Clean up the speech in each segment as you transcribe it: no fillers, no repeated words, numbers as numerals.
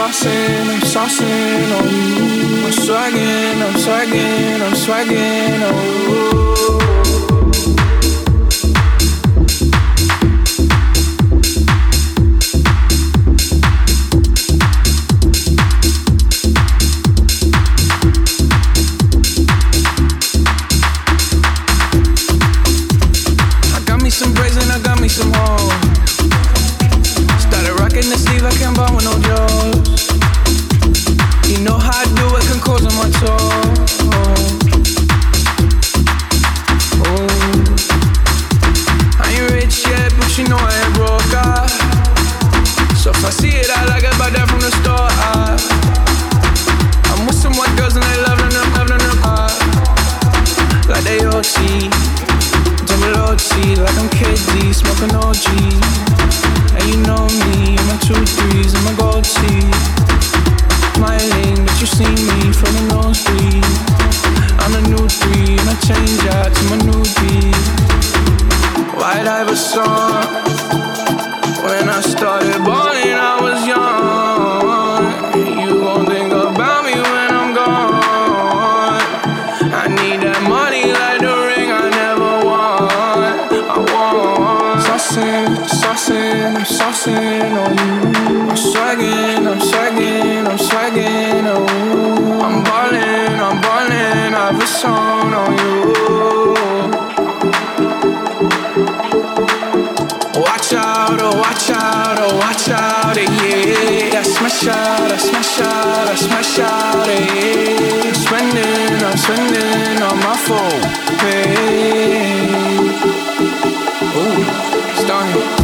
saucing on you. I'm swagging on you. Some more. Started rocking the sleeve, I can't buy with no jaws. You know how I do it, can cause on my toe. I ain't rich yet, but you know I ain't broke. So if I see it, I like it, buy that from the store. I'm with some white girls and they loving them. Like they OT. Double like I'm KD, smoking OG. And you know me, my 2-3s and my gold teeth. Smiling, but you see me from the nosebleed. I'm the new 3, and I change out to my new beat. White Iverson. When I started balling, I was young. You gon' think about me when I'm gone. I need that money like the ring I never won. Saucing on you. I'm swagging, oh. I'm ballin', I've a song on you. Watch out, yeah. That's my shot, yeah. I'm spending on my phone, hey. Ooh, starting.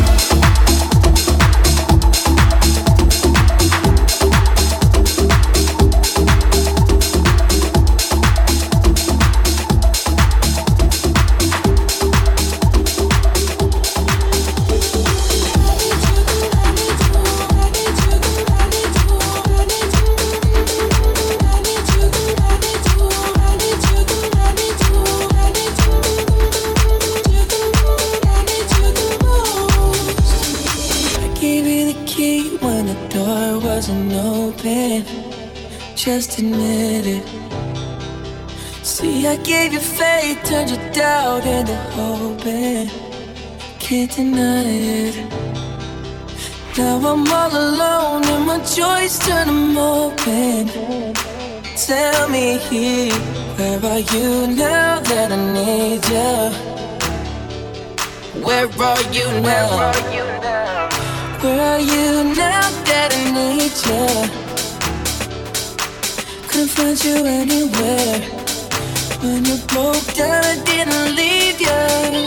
Just admit it. See, I gave you faith, turned your doubt into hope, and can't deny it. Now I'm all alone and my joys turn them open. Tell me, where are you now that I need you? Where are you now? Where are you now that I need you? Couldn't find you anywhere. When you broke down, I didn't leave you.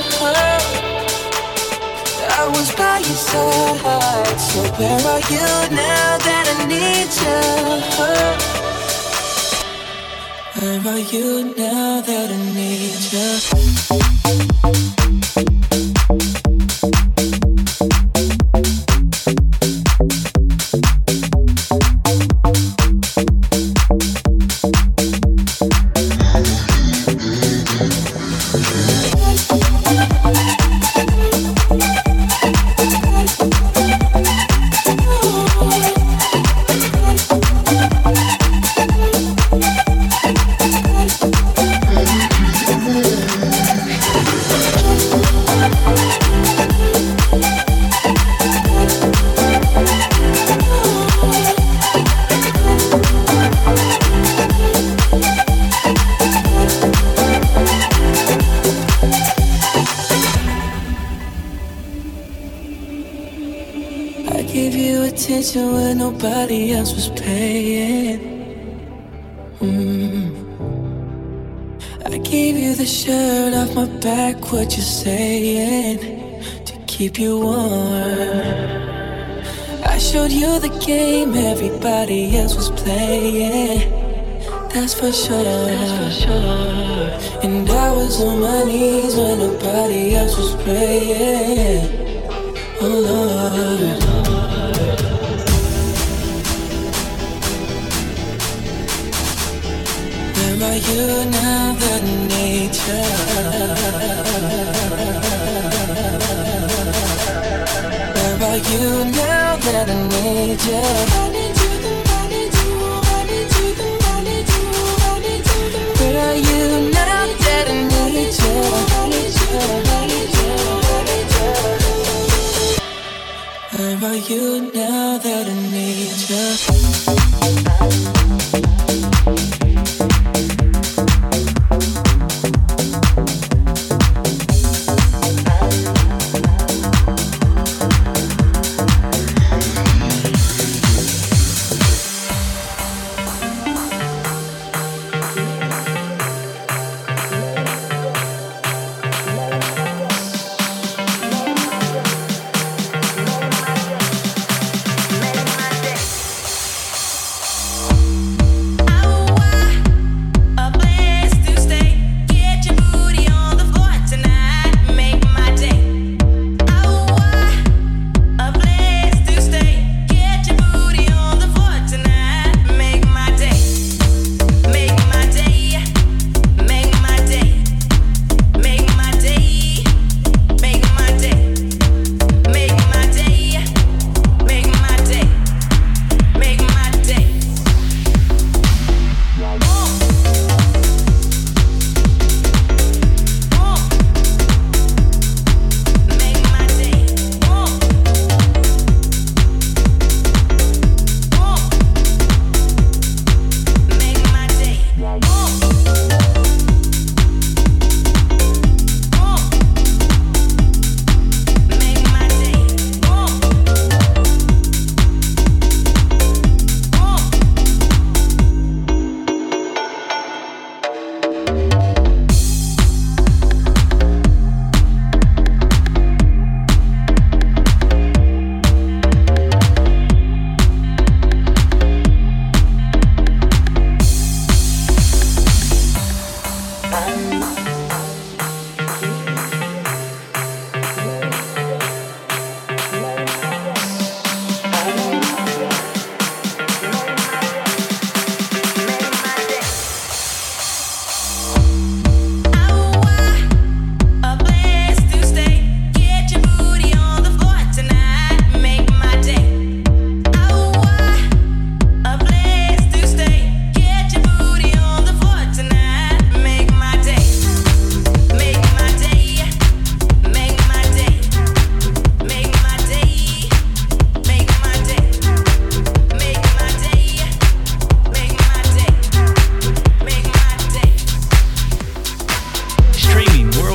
I was by your side. So where are you now that I need you? Where are you now that I need you? When nobody else was paying. I gave you the shirt off my back, what you saying, to keep you warm. I showed you the game everybody else was playing. That's for sure. And I was on my knees when nobody else was praying. Oh Lord. Where are you now that I need you? Where are you now that I need you? I need you the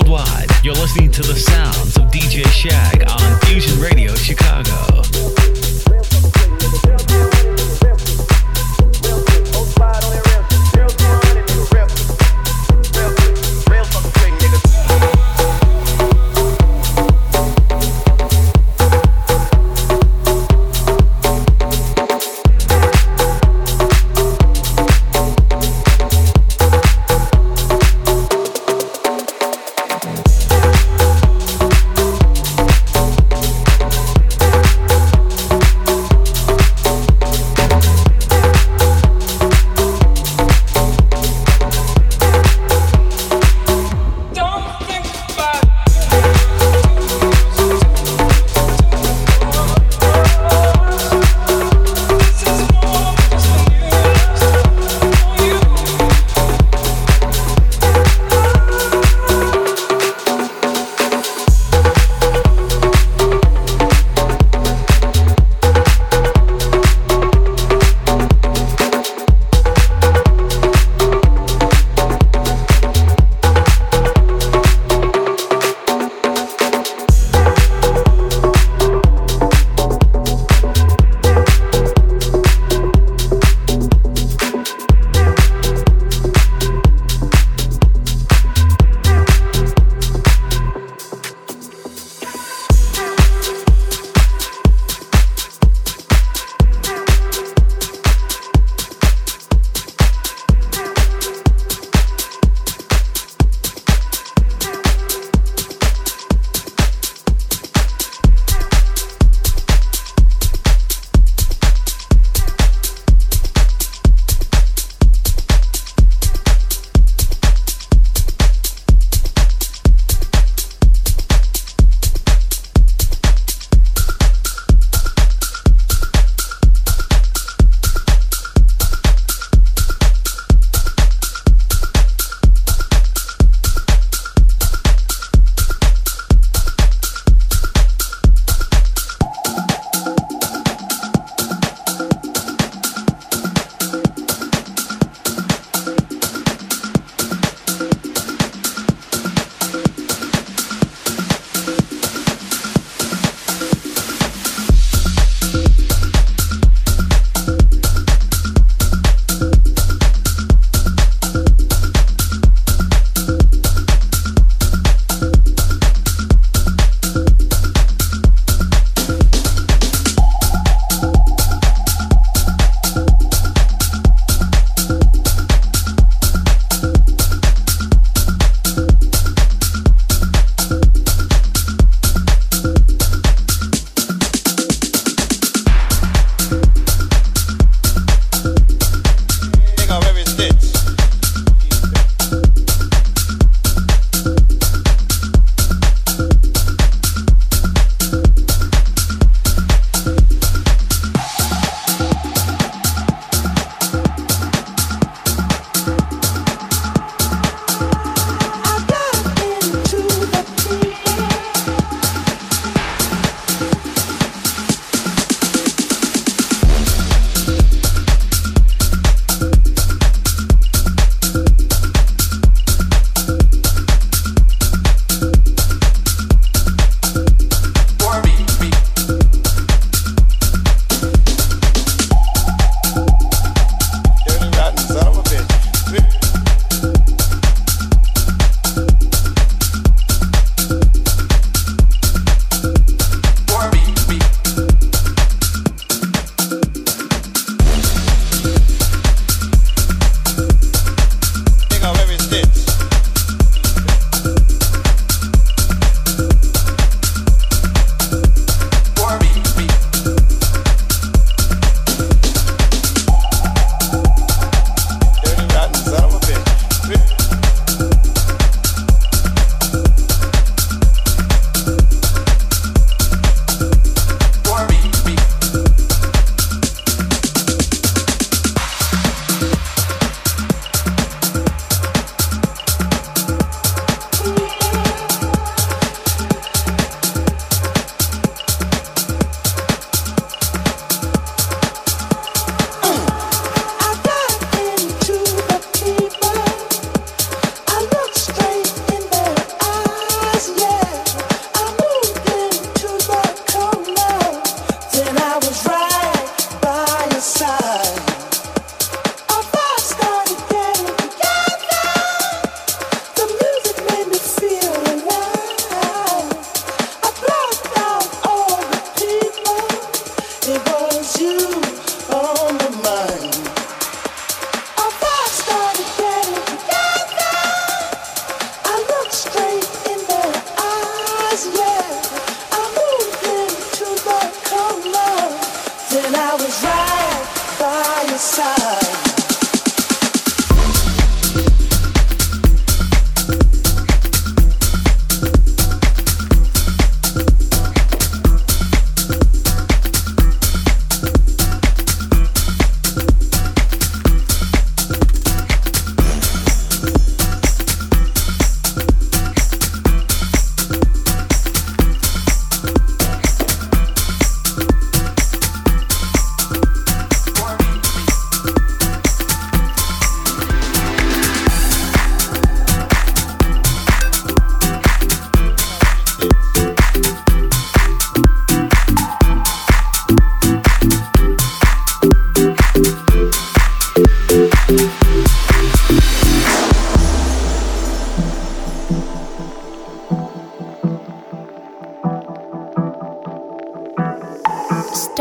worldwide. You're listening to the sounds of DJ Shag on Fusion Radio Chicago.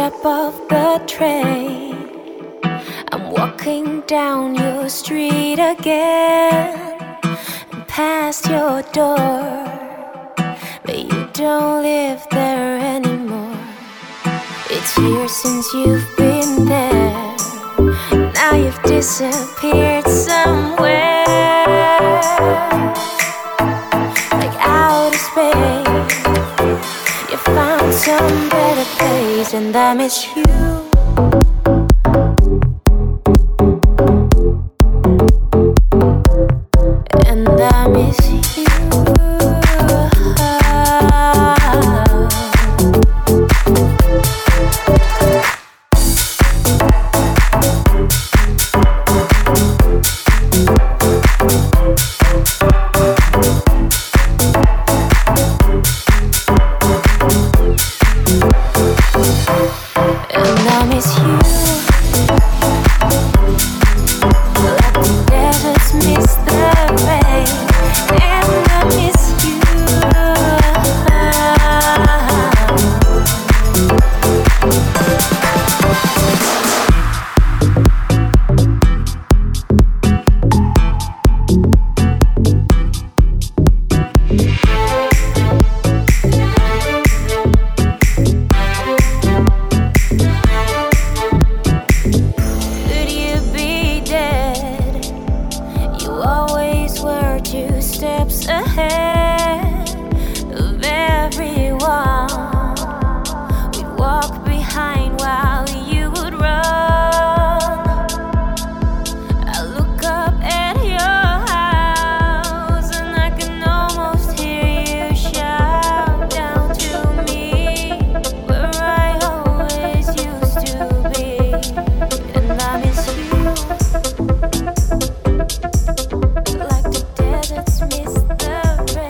step off the train. I'm walking down your street again, and past your door, but you don't live there anymore. It's years since you've been there. Now you've disappeared somewhere, like outer space. You found some better place, and I miss you. And I miss you. Like the deserts miss the rain.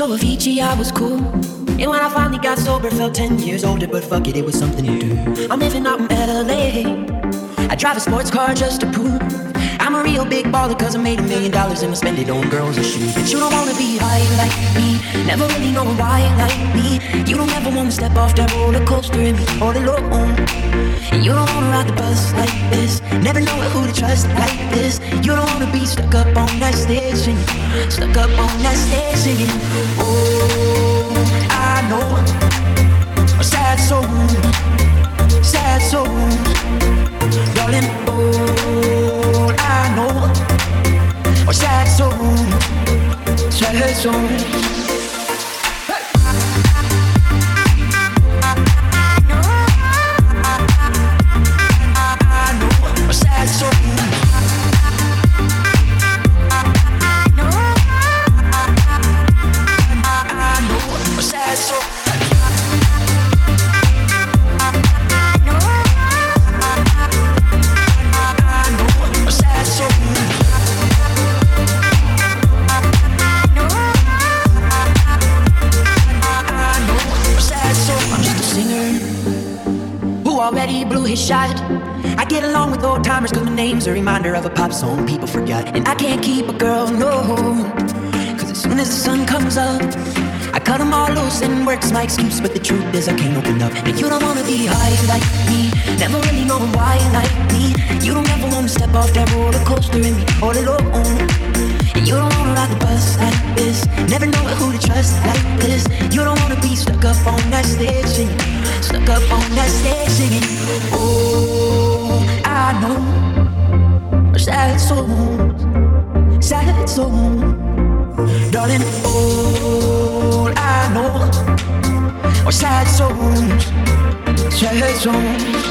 So Avicii, I was cool. And when I finally got sober, felt 10 years older, but fuck it, it was something to do. I'm living out in LA. I drive a sports car just to prove I'm a real big baller, cause I made $1 million and I spend it on girls and shoes. But you don't wanna be high like me, never really know why like me. You don't ever wanna step off that roller coaster and be all alone. And you don't wanna ride the bus like this, never know who to trust like this. You don't wanna be stuck up on that stage singing, stuck up on that stage singing. Oh, I know a sad soul, sad soul, darling. Oh, I know a sad soul, sad soul. Already blew his shot. I get along with old timers cause my name's a reminder of a pop song people forgot. And I can't keep a girl, no, cause as soon as the sun comes up I cut them all loose and work's my excuse. But the truth is I can't open up. And you don't wanna be high like me, never really know why like me. You don't ever wanna step off that roller coaster and be all alone. And you don't wanna ride the bus like this, never know who to trust like this. You don't wanna be stuck up on that stage singing, stuck up on that stage singing. Oh, I know sad souls, sad souls, darling. Oh, I know sad souls, sad souls.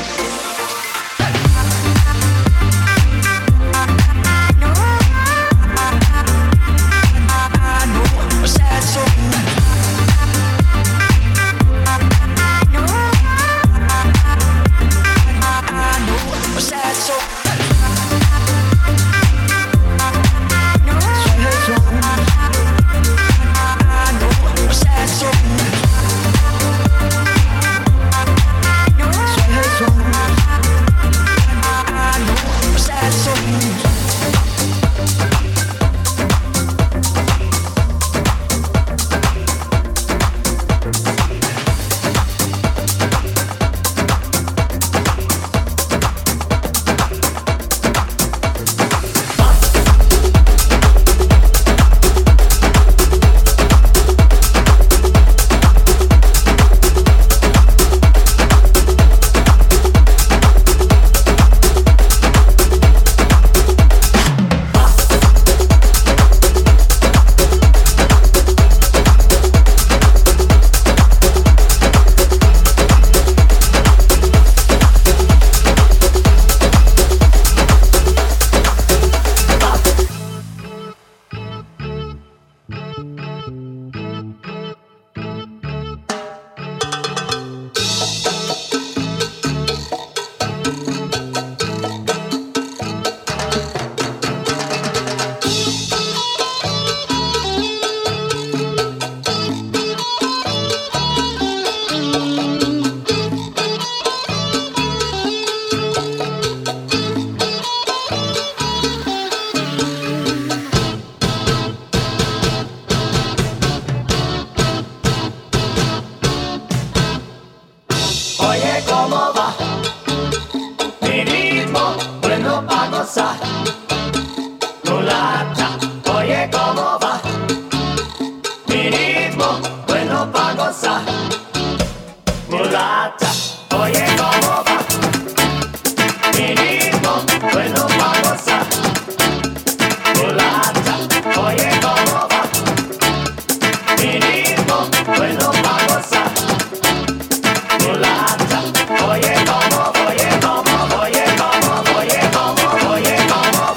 Oye, como,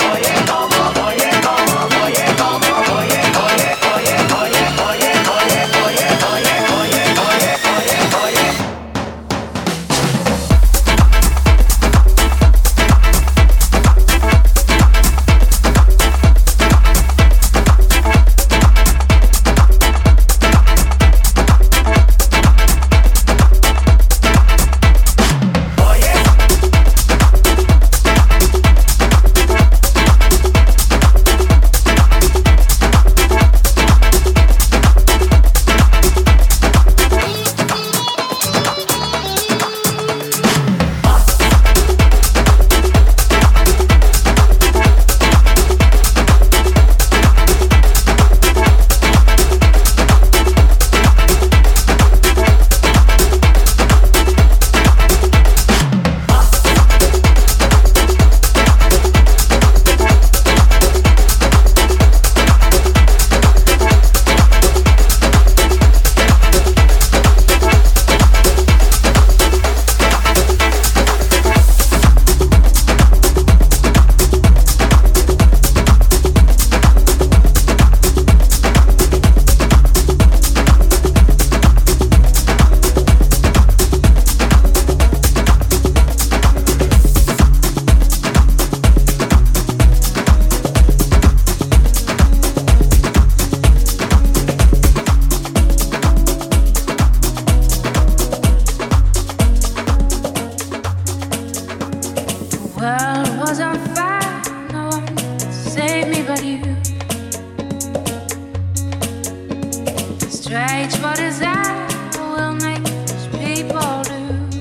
Strange, what is that will make these people do?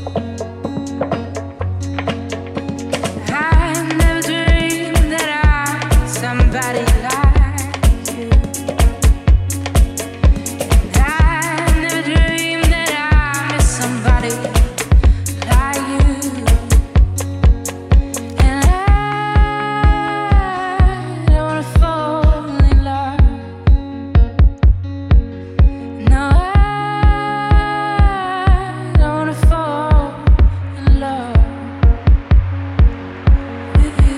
I never dreamed that I'm somebody like you. I never dreamed that I miss somebody like you. And I don't wanna fall in love. No, I don't wanna fall in love with you.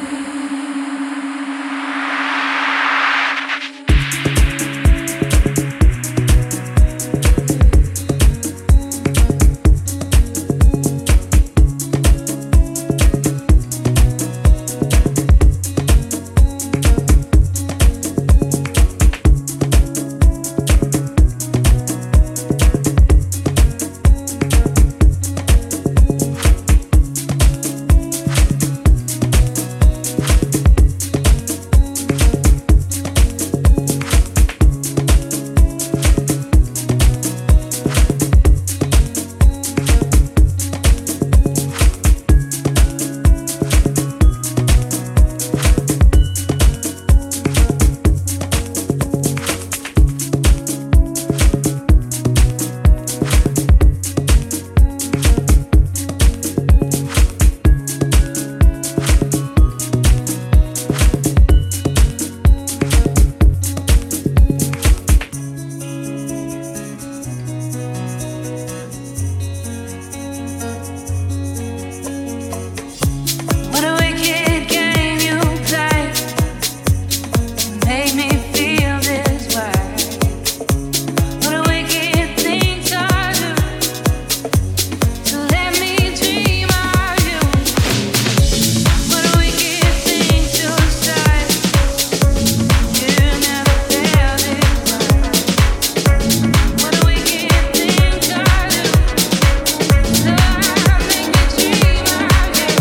What a wicked game you play, made me feel this way. What a wicked thing to do, to let me dream of you. What a wicked thing to say, you never felt this way. What a wicked thing to do, to make me dream of you.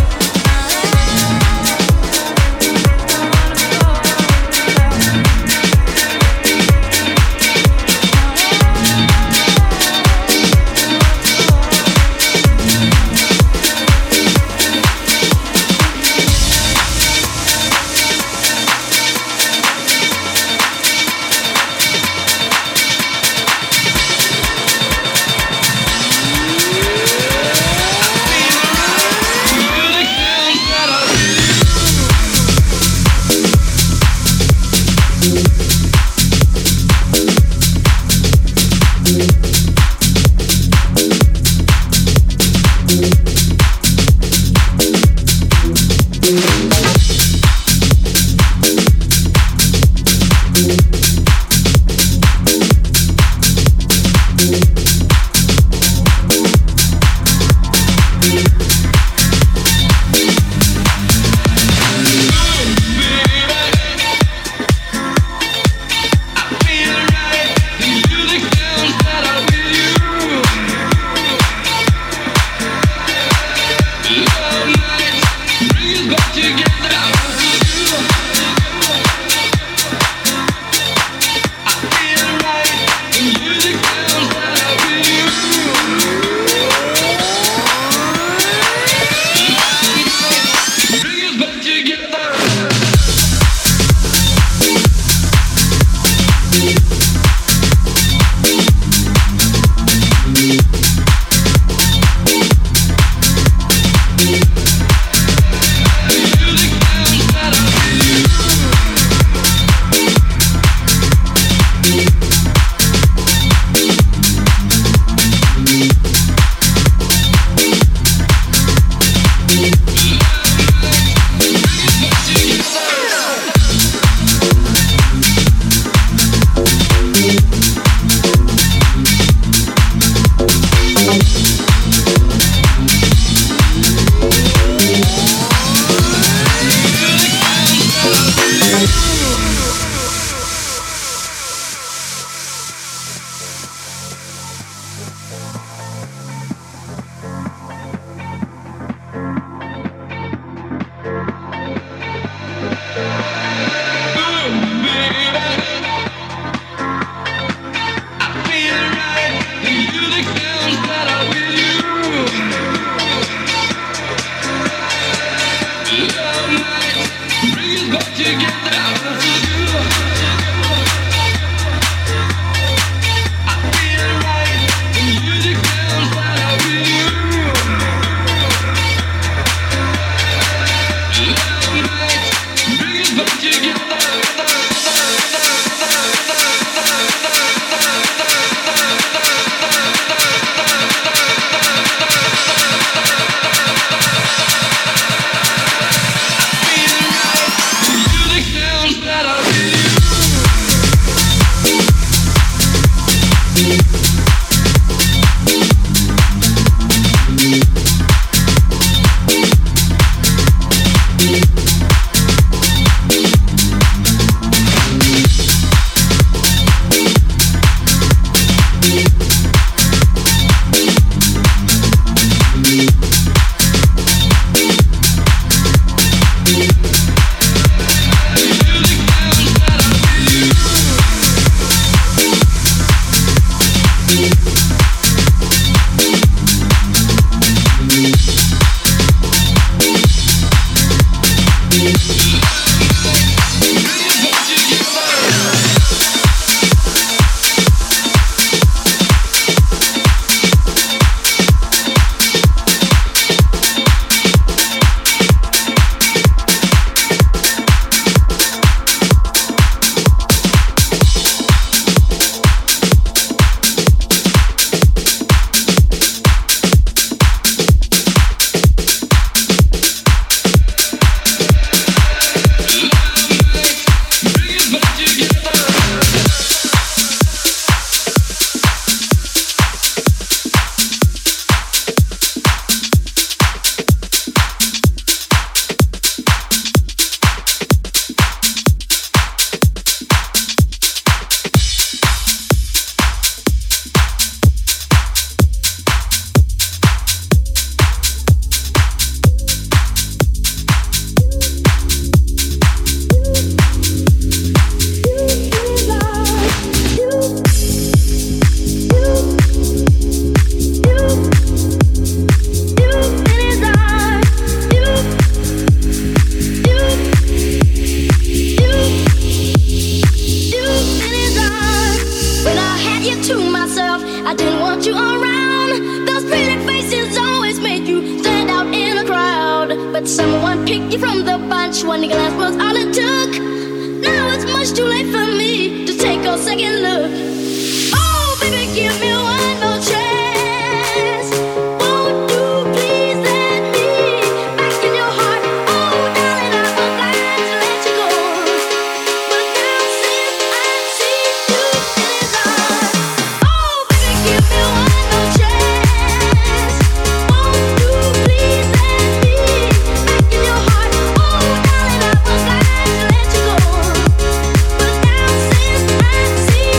See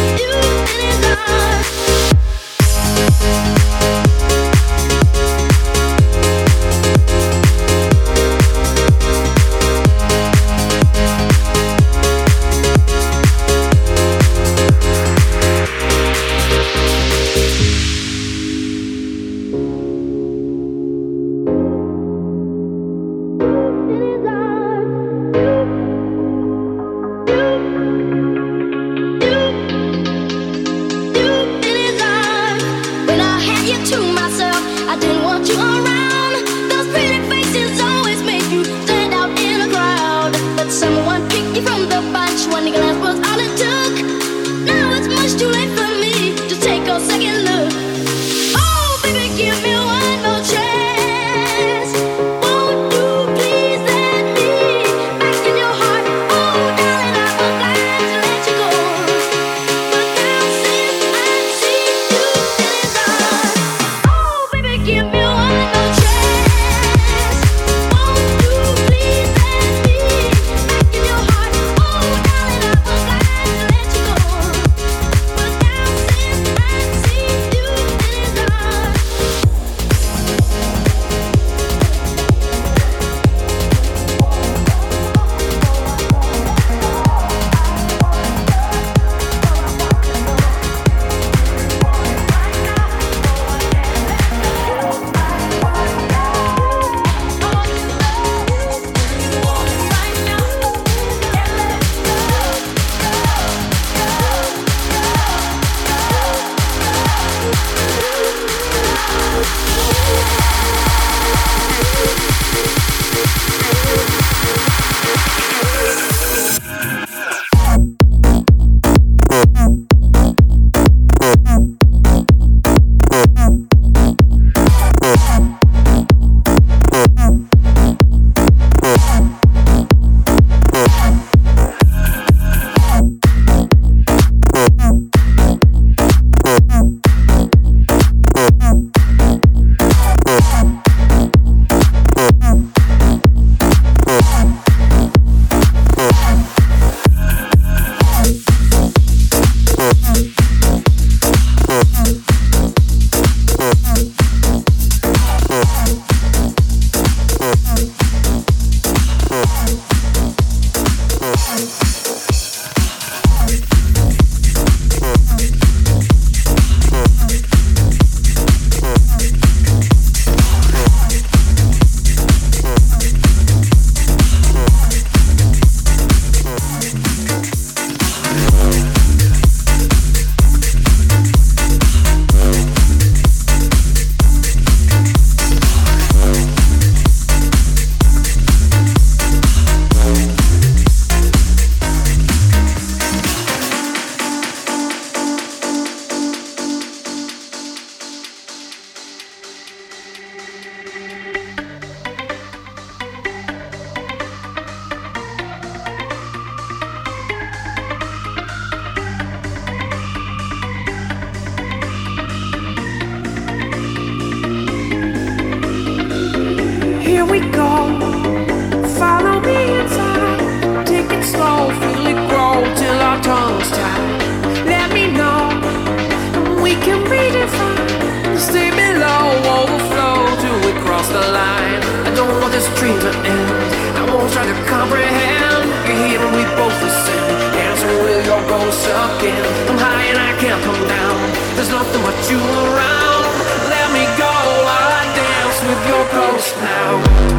don't try to comprehend. You're here and we both ascend, dancing with your ghost again. I'm high and I can't come down. There's nothing but you around. Let me go while I dance with your ghost now.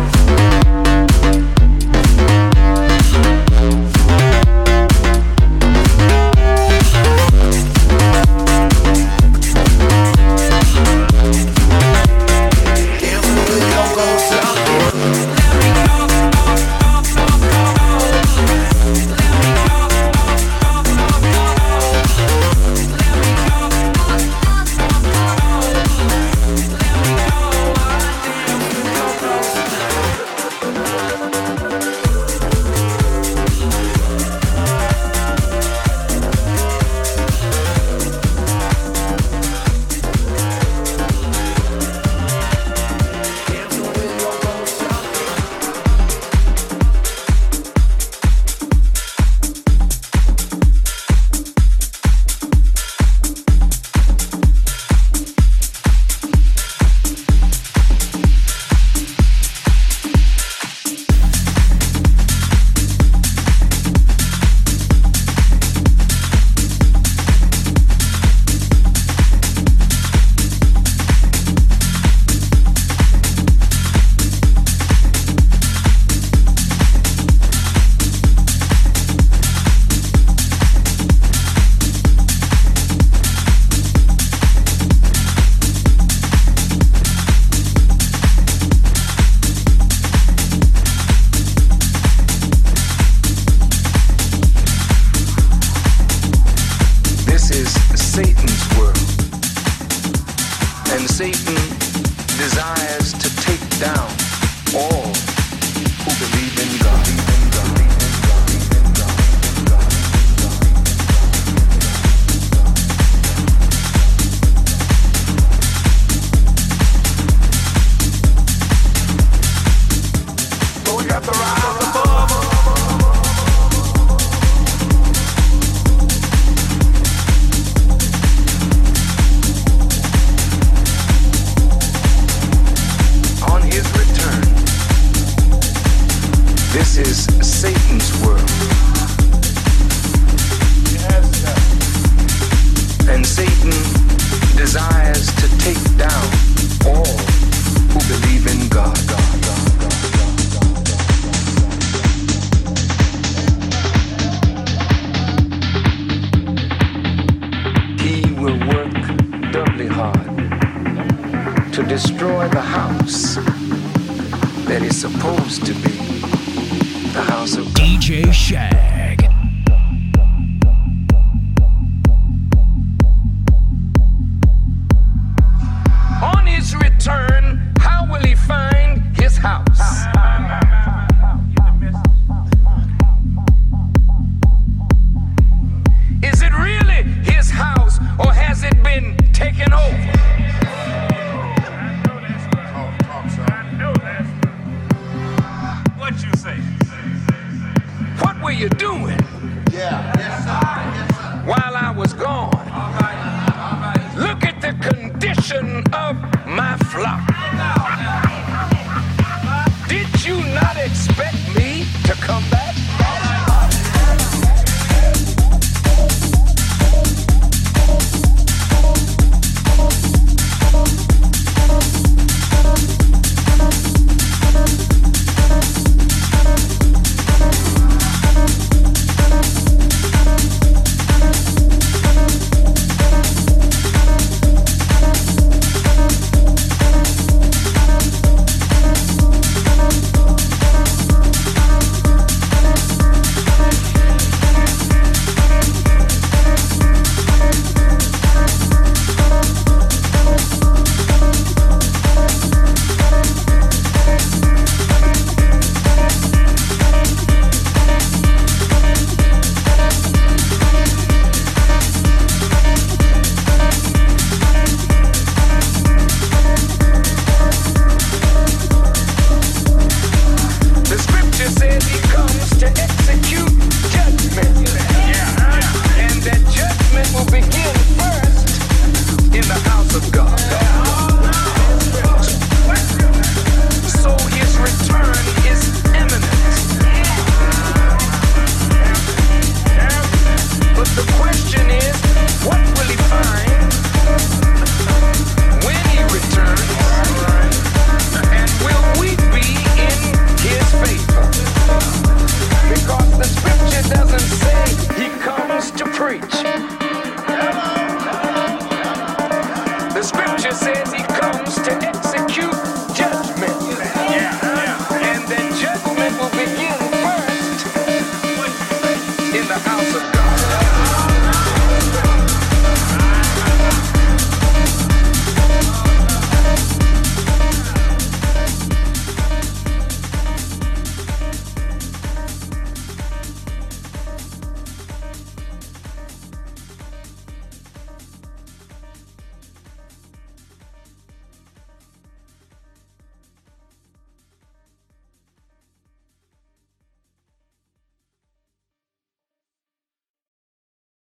You do says he